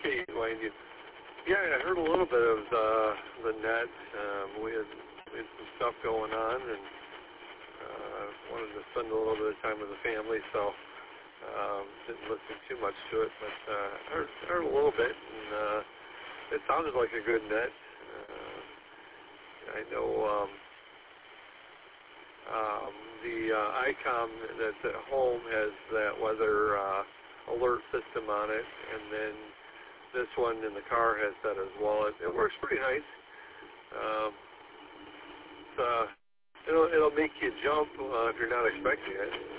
appreciate Wayne. Yeah, I heard a little bit of the net. We had some stuff going on, and wanted to spend a little bit of time with the family, so didn't listen too much to it, but heard a little bit, and it sounded like a good net. I know the ICOM that's at home has that weather alert system on it, and then this one in the car has that as well. It works pretty nice. It'll make you jump if you're not expecting it.